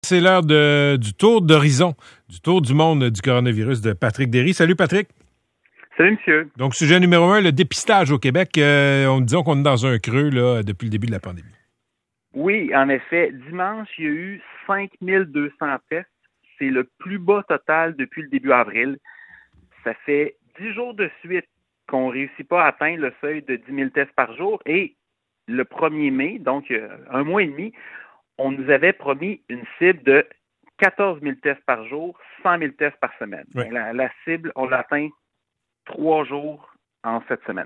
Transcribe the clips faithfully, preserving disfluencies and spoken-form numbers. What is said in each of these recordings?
C'est l'heure de, du tour d'horizon, du tour du monde du coronavirus de Patrick Derry. Salut Patrick. Salut monsieur. Donc, sujet numéro un, le dépistage au Québec. Euh, on disons qu'on est dans un creux là, depuis le début de la pandémie. Oui, en effet. Dimanche, il y a eu cinq mille deux cents tests. C'est le plus bas total depuis le début avril. Ça fait dix jours de suite qu'on ne réussit pas à atteindre le seuil de dix mille tests par jour. Et le premier mai, donc un mois et demi, on nous avait promis une cible de quatorze mille tests par jour, cent mille tests par semaine. Oui. La, la cible, on l'a atteint trois jours en cette semaine.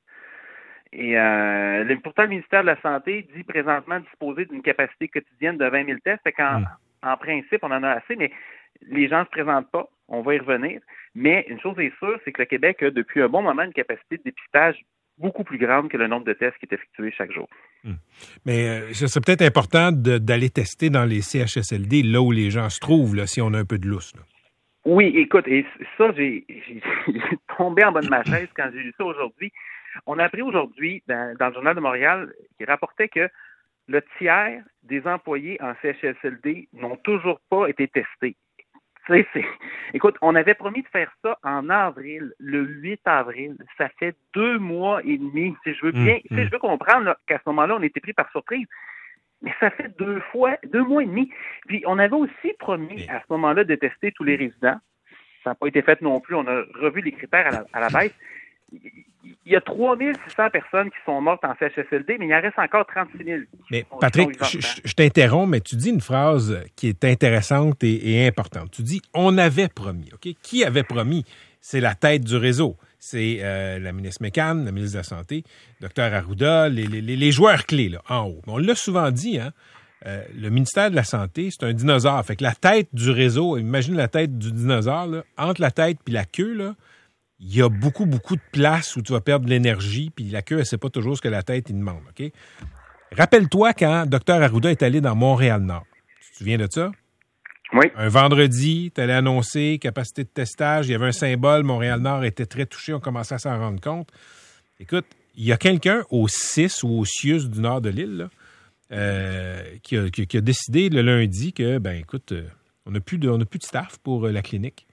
Et euh, le, pourtant, le ministère de la Santé dit présentement disposer d'une capacité quotidienne de vingt mille tests. Fait qu'en Mm. en principe, on en a assez, mais les gens ne se présentent pas. On va y revenir. Mais une chose est sûre, c'est que le Québec a depuis un bon moment une capacité de dépistage beaucoup plus grande que le nombre de tests qui est effectué chaque jour. Mm. Mais euh, ce serait peut-être important de, d'aller tester dans les C H S L D, là où les gens se trouvent, là, si on a un peu de lousse. Là. Oui, écoute, et ça, j'ai, j'ai, j'ai tombé en bas de ma chaise quand j'ai lu ça aujourd'hui. On a appris aujourd'hui, dans, dans le Journal de Montréal, qui rapportait que le tiers des employés en C H S L D n'ont toujours pas été testés. Tu sais, c'est... Écoute, on avait promis de faire ça en avril, le huit avril. Ça fait deux mois et demi. Si je veux bien, Mmh, tu sais, je veux comprendre là, qu'à ce moment-là, on était pris par surprise. Mais ça fait deux fois, deux mois et demi. Puis on avait aussi promis à ce moment-là de tester tous les résidents. Ça n'a pas été fait non plus. On a revu les critères à la, à la baisse. Il y a trois mille six cents personnes qui sont mortes en C H S L D, mais il en reste encore trente-six mille. Mais Patrick, je, je, je t'interromps, mais tu dis une phrase qui est intéressante et, et importante. Tu dis « on avait promis ». Ok, qui avait promis? C'est la tête du réseau. C'est euh, la ministre Mécan, la ministre de la Santé, docteur Arruda, les, les, les joueurs clés là, en haut. On l'a souvent dit, hein? Euh, le ministère de la Santé, c'est un dinosaure. Fait que la tête du réseau, imagine la tête du dinosaure, là, entre la tête et la queue, là, il y a beaucoup, beaucoup de places où tu vas perdre de l'énergie, puis la queue, elle ne sait pas toujours ce que la tête, il demande. OK? Rappelle-toi quand docteur Arruda est allé dans Montréal-Nord. Tu te souviens de ça? Oui. Un vendredi, tu allais annoncer capacité de testage, il y avait un symbole, Montréal-Nord était très touché, on commençait à s'en rendre compte. Écoute, il y a quelqu'un au C I S ou au C I U S du nord de l'île, là, euh, qui, a, qui, qui a décidé le lundi que, ben écoute, euh, on n'a plus de, on n'a plus de staff pour euh, la clinique.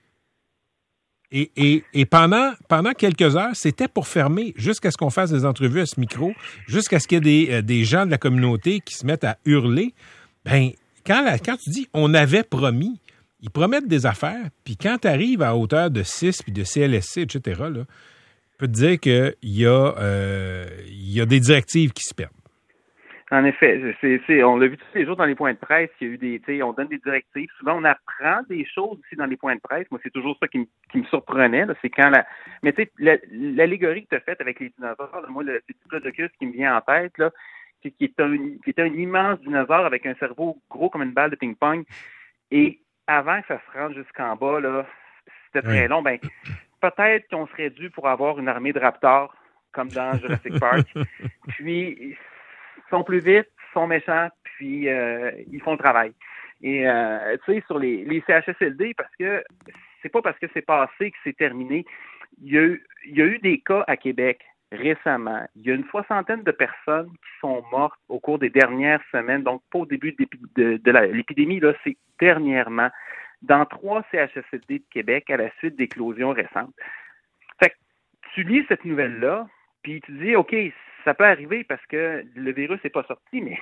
Et, et, et pendant, pendant quelques heures, c'était pour fermer jusqu'à ce qu'on fasse des entrevues à ce micro, jusqu'à ce qu'il y ait des, euh, des gens de la communauté qui se mettent à hurler. Ben, quand, la, quand tu dis « on avait promis », ils promettent des affaires, puis quand tu arrives à hauteur de six, puis de C L S C, et cetera, là, je peux te dire qu'il y, euh, y a des directives qui se perdent. En effet, c'est, c'est, on l'a vu tous les jours dans les points de presse, il y a eu des, tu sais, on donne des directives. Souvent, on apprend des choses aussi dans les points de presse. Moi, c'est toujours ça qui me, qui me surprenait, là, c'est quand la, mais tu sais, la, l'allégorie que tu as faite avec les dinosaures, là, moi, le petit Diplodocus qui me vient en tête, là, c'est qui est un, qui est un immense dinosaure avec un cerveau gros comme une balle de ping-pong. Et avant que ça se rende jusqu'en bas, là, c'était très Oui. long. Ben, peut-être qu'on serait dû pour avoir une armée de raptors, comme dans Jurassic Park. Puis, ils sont plus vite, ils sont méchants, puis euh, ils font le travail. Et euh, tu sais, sur les, les C H S L D, parce que c'est pas parce que c'est passé que c'est terminé. Il y a eu, il y a eu des cas à Québec récemment. Il y a une soixantaine de personnes qui sont mortes au cours des dernières semaines, donc pas au début de, de, de la, l'épidémie, là, c'est dernièrement, dans trois C H S L D de Québec à la suite d'éclosions récentes. Fait que tu lis cette nouvelle-là, puis tu dis, OK, ça peut arriver parce que le virus n'est pas sorti, mais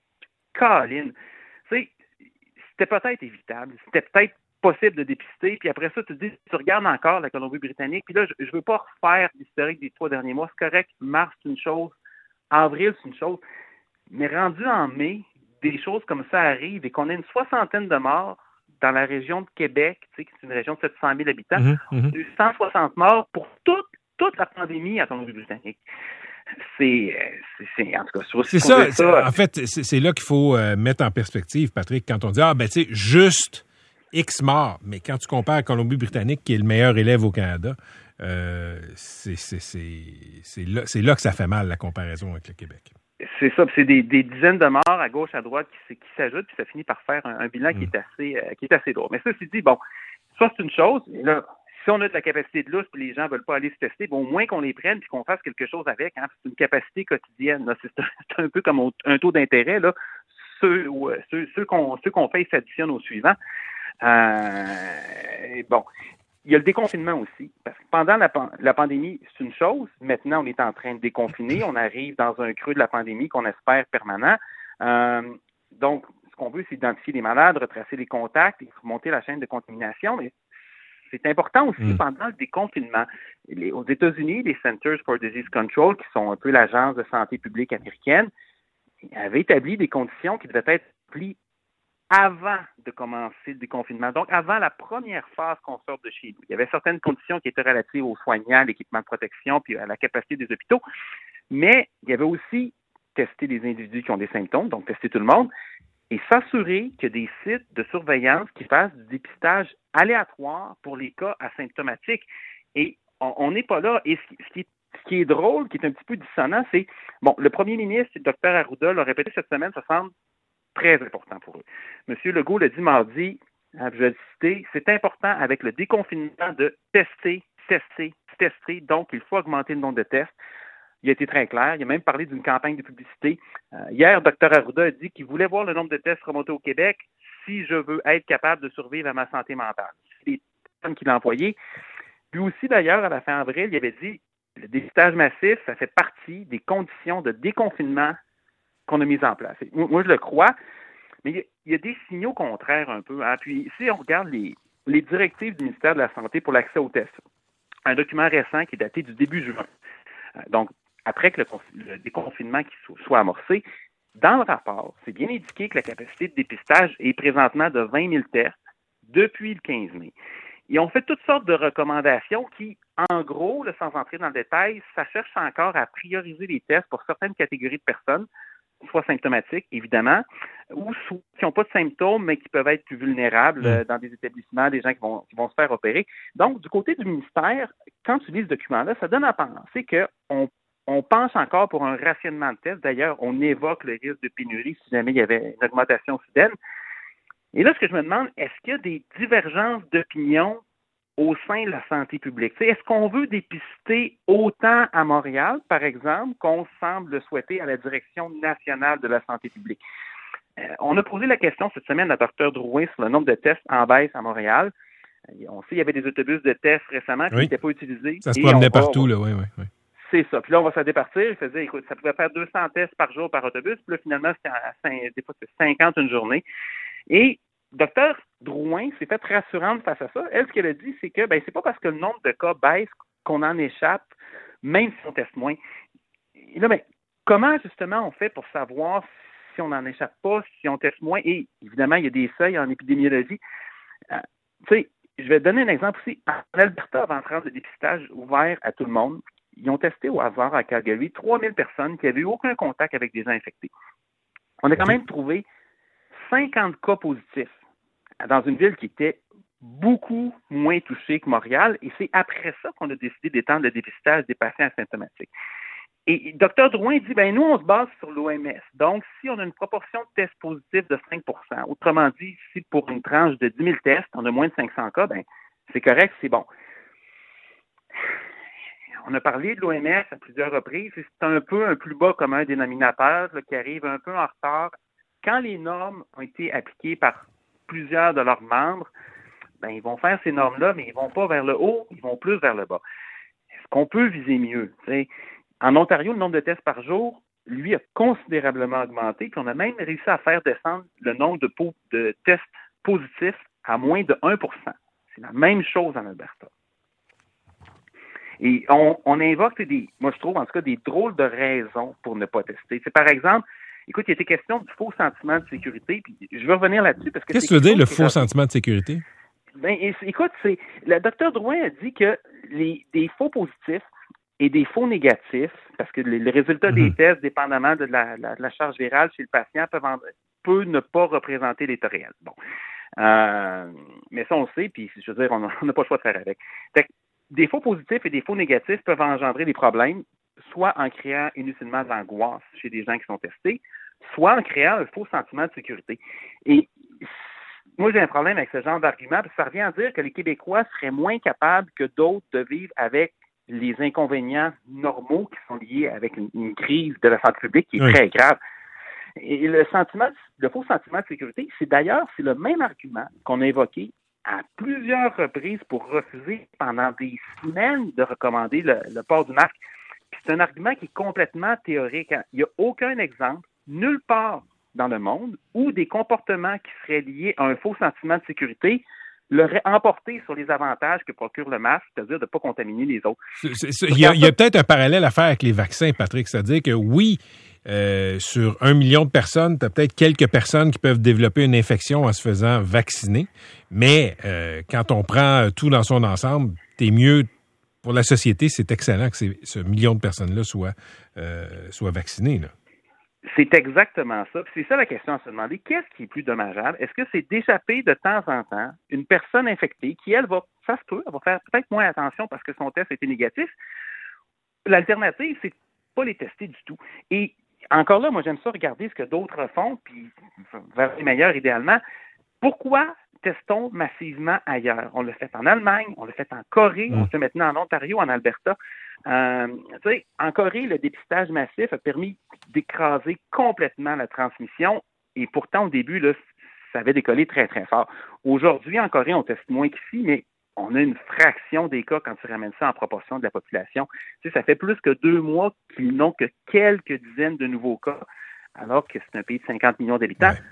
Colin, tu sais, c'était peut-être évitable, c'était peut-être possible de dépister, puis après ça, tu te dis, tu regardes encore la Colombie-Britannique, puis là, je ne veux pas refaire l'historique des trois derniers mois, c'est correct, mars, c'est une chose, avril, c'est une chose, mais rendu en mai, des choses comme ça arrivent et qu'on ait une soixantaine de morts dans la région de Québec, tu sais, qui est une région de sept cent mille habitants, Mm-hmm, mm-hmm. cent soixante morts pour toute, toute la pandémie en Colombie-Britannique. C'est, c'est, c'est, en tout cas, sur c'est ça, ça. En fait, c'est, c'est là qu'il faut euh, mettre en perspective, Patrick, quand on dit, ah, ben, tu sais, juste X morts. Mais quand tu compares à Colombie-Britannique, qui est le meilleur élève au Canada, euh, c'est, c'est, c'est, c'est, là, c'est là que ça fait mal, la comparaison avec le Québec. C'est ça, c'est des, des dizaines de morts à gauche, à droite qui, qui s'ajoutent, puis ça finit par faire un, un bilan mmh. qui est assez, euh, qui est assez lourd. Mais ça, c'est dit, bon, ça, c'est une chose. Là, si on a de la capacité de lousse puis les gens ne veulent pas aller se tester, bon, au moins qu'on les prenne puis qu'on fasse quelque chose avec. Hein, c'est une capacité quotidienne. Là. C'est, c'est un peu comme un taux d'intérêt. Là. ceux, ceux, ceux qu'on ceux qu'on fait s'additionnent aux suivants. Euh, bon, il y a le déconfinement aussi, parce que pendant la, la pandémie, c'est une chose. Maintenant, on est en train de déconfiner. On arrive dans un creux de la pandémie qu'on espère permanent. Euh, donc, ce qu'on veut, c'est identifier les malades, retracer les contacts et remonter la chaîne de contamination. Mais c'est important aussi mmh. pendant le déconfinement. Les, aux États-Unis, les Centers for Disease Control, qui sont un peu l'agence de santé publique américaine, avaient établi des conditions qui devaient être remplies avant de commencer le déconfinement, donc avant la première phase qu'on sort de chez nous. Il y avait certaines conditions qui étaient relatives aux soignants, l'équipement de protection, puis à la capacité des hôpitaux, mais il y avait aussi tester les individus qui ont des symptômes, donc tester tout le monde, et s'assurer qu'il y a des sites de surveillance qui fassent du dépistage aléatoire pour les cas asymptomatiques. Et on n'est pas là. Et ce qui, est, ce qui est drôle, qui est un petit peu dissonant, c'est, bon, le premier ministre, le docteur Arruda, l'a répété cette semaine, ça semble très important pour eux. M. Legault l'a dit mardi, je vais le citer, c'est important avec le déconfinement de tester, tester, tester. Donc, il faut augmenter le nombre de tests. Il a été très clair. Il a même parlé d'une campagne de publicité. Euh, hier, Dr Arruda a dit qu'il voulait voir le nombre de tests remonter au Québec si je veux être capable de survivre à ma santé mentale. C'est les termes qu'il a employés. Lui aussi, d'ailleurs, à la fin avril, il avait dit le dépistage massif, ça fait partie des conditions de déconfinement qu'on a mises en place. Et moi, je le crois, mais il y a des signaux contraires un peu. Hein. Puis, si on regarde les, les directives du ministère de la Santé pour l'accès aux tests, un document récent qui est daté du début juin. Donc, après que le, le déconfinement qui soit, soit amorcé, dans le rapport, c'est bien indiqué que la capacité de dépistage est présentement de vingt mille tests depuis le quinze mai. Et on fait toutes sortes de recommandations qui, en gros, là, sans entrer dans le détail, ça cherche encore à prioriser les tests pour certaines catégories de personnes, soit symptomatiques, évidemment, ou soit qui n'ont pas de symptômes, mais qui peuvent être plus vulnérables euh, dans des établissements, des gens qui vont, qui vont se faire opérer. Donc, du côté du ministère, quand tu lis ce document-là, ça donne à penser qu'on On pense encore pour un rationnement de tests. D'ailleurs, on évoque le risque de pénurie si jamais il y avait une augmentation soudaine. Et là, ce que je me demande, est-ce qu'il y a des divergences d'opinion au sein de la santé publique? T'sais, est-ce qu'on veut dépister autant à Montréal, par exemple, qu'on semble le souhaiter à la Direction nationale de la santé publique? Euh, on a posé la question cette semaine à Dr Drouin sur le nombre de tests en baisse à Montréal. On sait qu'il y avait des autobus de tests récemment qui n'étaient oui. pas utilisés. Ça se promenait partout, là, oui, oui, oui. C'est ça. Puis là, on va se départir. Il faisait, écoute, ça pouvait faire deux cents tests par jour par autobus. Puis là, finalement, c'était à des fois, c'était cinquante une journée. Et Dr Drouin s'est fait rassurante face à ça. Elle, ce qu'elle a dit, c'est que ben, c'est pas parce que le nombre de cas baisse qu'on en échappe, même si on teste moins. Et là, ben, comment, justement, on fait pour savoir si on n'en échappe pas, si on teste moins? Et évidemment, il y a des seuils en épidémiologie. Euh, tu sais, je vais te donner un exemple aussi. En Alberta, avant de dépistage ouvert à tout le monde, ils ont testé au hasard à Calgary trois mille personnes qui n'avaient eu aucun contact avec des gens infectés. On a quand même trouvé cinquante cas positifs dans une ville qui était beaucoup moins touchée que Montréal, et c'est après ça qu'on a décidé d'étendre le dépistage des patients asymptomatiques. Et Dr Drouin dit, ben nous, on se base sur l'O M S. Donc, si on a une proportion de tests positifs de cinq pour cent, autrement dit, si pour une tranche de dix mille tests, on a moins de cinq cents cas, ben c'est correct, c'est bon. On a parlé de l'O M S à plusieurs reprises, et c'est un peu un plus bas commun dénominateur là, qui arrive un peu en retard. Quand les normes ont été appliquées par plusieurs de leurs membres, ben, ils vont faire ces normes-là, mais ils ne vont pas vers le haut, ils vont plus vers le bas. Est-ce qu'on peut viser mieux? T'sais? En Ontario, le nombre de tests par jour, lui, a considérablement augmenté, puis on a même réussi à faire descendre le nombre de, po- de tests positifs à moins de un pour cent. C'est la même chose en Alberta. Et on, on invoque des, moi je trouve en tout cas des drôles de raisons pour ne pas tester. C'est par exemple, écoute, il y a été question du faux sentiment de sécurité, puis je veux revenir là-dessus parce que qu'est-ce que tu veux dire le faux sentiment de sécurité? Ben, écoute, c'est le docteur Drouin a dit que les des faux positifs et des faux négatifs, parce que les, les résultats mm-hmm. des tests, dépendamment de la, la, de la charge virale chez le patient, peuvent, en, peuvent ne pas représenter l'état réel. Bon, euh, mais ça on le sait, puis je veux dire, on n'a pas le choix de faire avec. Fait que, des faux positifs et des faux négatifs peuvent engendrer des problèmes, soit en créant inutilement de l'angoisse chez des gens qui sont testés, soit en créant un faux sentiment de sécurité. Et moi, j'ai un problème avec ce genre d'argument, parce que ça revient à dire que les Québécois seraient moins capables que d'autres de vivre avec les inconvénients normaux qui sont liés avec une, une crise de la santé publique qui est oui. très grave. Et le sentiment, le faux sentiment de sécurité, c'est d'ailleurs, c'est le même argument qu'on a évoqué à plusieurs reprises pour refuser pendant des semaines de recommander le, le port du masque. Puis c'est un argument qui est complètement théorique. Il n'y a aucun exemple, nulle part dans le monde, où des comportements qui seraient liés à un faux sentiment de sécurité l'auraient emporté sur les avantages que procure le masque, c'est-à-dire de ne pas contaminer les autres. Il y a, y a peut-être un parallèle à faire avec les vaccins, Patrick, c'est-à-dire que oui, euh, sur un million de personnes, tu as peut-être quelques personnes qui peuvent développer une infection en se faisant vacciner, mais euh, quand on prend tout dans son ensemble, t'es mieux pour la société, c'est excellent que ces, ce million de personnes-là soient, euh, soient vaccinées, là. C'est exactement ça. Puis c'est ça la question à se demander. Qu'est-ce qui est plus dommageable? Est-ce que c'est d'échapper de temps en temps une personne infectée qui, elle, va, ça se peut, elle va faire peut-être moins attention parce que son test était négatif. L'alternative, c'est de pas les tester du tout. Et encore là, moi, j'aime ça regarder ce que d'autres font, puis vers les meilleurs idéalement. Pourquoi testons massivement ailleurs? On l'a fait en Allemagne, on l'a fait en Corée, mmh. on le fait maintenant en Ontario, en Alberta. Euh, tu sais, en Corée, le dépistage massif a permis d'écraser complètement la transmission et pourtant, au début, là, ça avait décollé très, très fort. Aujourd'hui, en Corée, on teste moins qu'ici, mais on a une fraction des cas quand tu ramènes ça en proportion de la population. Tu sais, ça fait plus que deux mois qu'ils n'ont que quelques dizaines de nouveaux cas, alors que c'est un pays de cinquante millions d'habitants. Ouais.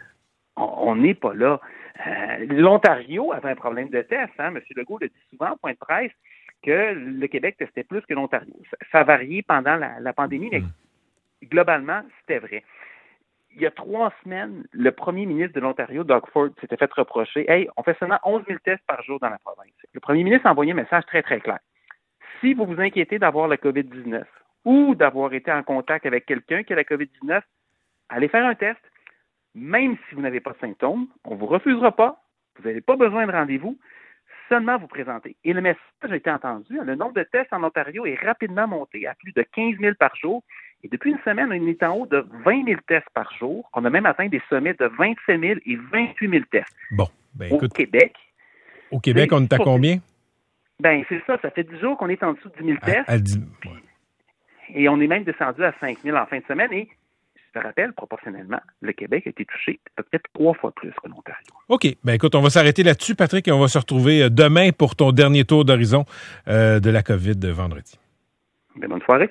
On n'est pas là. Euh, L'Ontario avait un problème de test. Hein? M. Legault le dit souvent, point de presse, que le Québec testait plus que l'Ontario. Ça, ça a varié pendant la, la pandémie, mais globalement, c'était vrai. Il y a trois semaines, le premier ministre de l'Ontario, Doug Ford, s'était fait reprocher « Hey, on fait seulement onze mille tests par jour dans la province. » Le premier ministre a envoyé un message très, très clair. Si vous vous inquiétez d'avoir la covid dix-neuf ou d'avoir été en contact avec quelqu'un qui a la covid dix-neuf, allez faire un test. Même si vous n'avez pas de symptômes, on ne vous refusera pas. Vous n'avez pas besoin de rendez-vous. Seulement vous présenter. Et le message a été entendu. Le nombre de tests en Ontario est rapidement monté à plus de quinze mille par jour. Et depuis une semaine, on est en haut de vingt mille tests par jour. On a même atteint des sommets de vingt-sept mille et vingt-huit mille tests. Bon, ben écoute. Au Québec. Au Québec, on est à combien? Ben c'est ça. Ça fait dix jours qu'on est en dessous de dix mille tests. À, à dix... ouais. Et on est même descendu à cinq mille en fin de semaine. Et je te rappelle, proportionnellement, le Québec a été touché peut-être trois fois plus que l'Ontario. OK. Ben écoute, on va s'arrêter là-dessus, Patrick, et on va se retrouver demain pour ton dernier tour d'horizon euh, de la COVID de vendredi. Ben, bonne soirée.